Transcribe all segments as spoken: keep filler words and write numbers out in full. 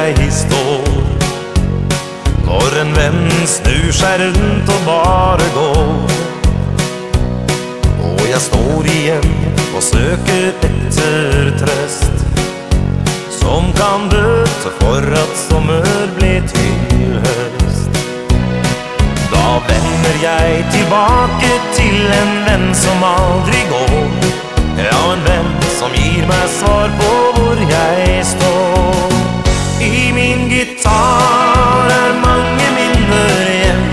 jeg står. Når en venn snur seg rundt og bare går, og jeg står igjen og søker etter trøst, som kan bøte for at sommer blir til høst. Da vender jeg tilbake til en venn som aldri går, ja, en venn som gir meg svar på hvor jeg står. I min gitar er mange minner igjen.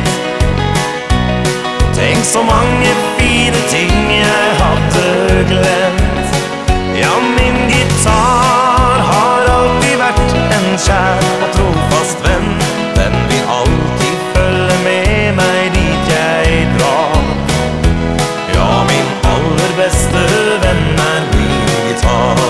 Tenk så mange fine ting jeg hadde glemt. Ja, min gitar har alltid vært en kjær og trofast venn. Den vil alltid følge med meg dit jeg drar. Ja, min aller beste venn er min gitar.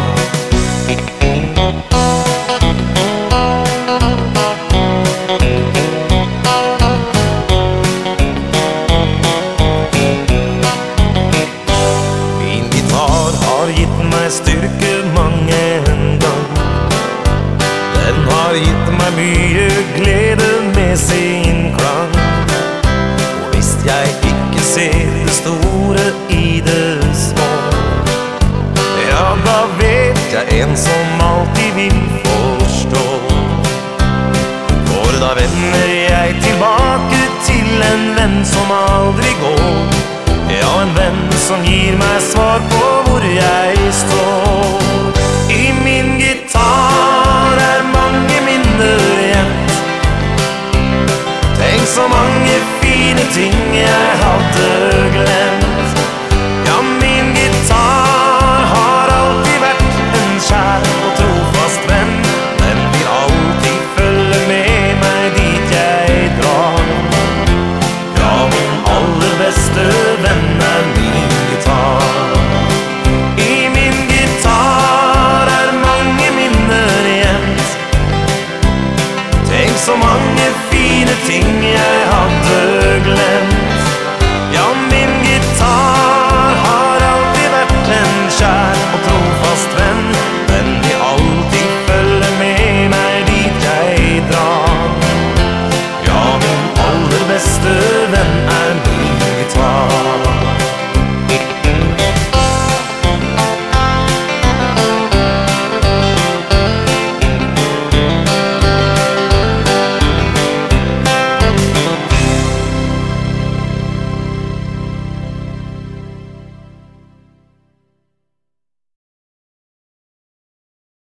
Styrke mange en gang. Den har gitt meg mye glede med sin klang. Og hvis jeg ikke ser det store i det små, ja, da vet jeg en som alltid vil forstå. For da vender jeg tilbake til en venn som aldri går, ja, en venn som gir meg svar på hvor jeg står.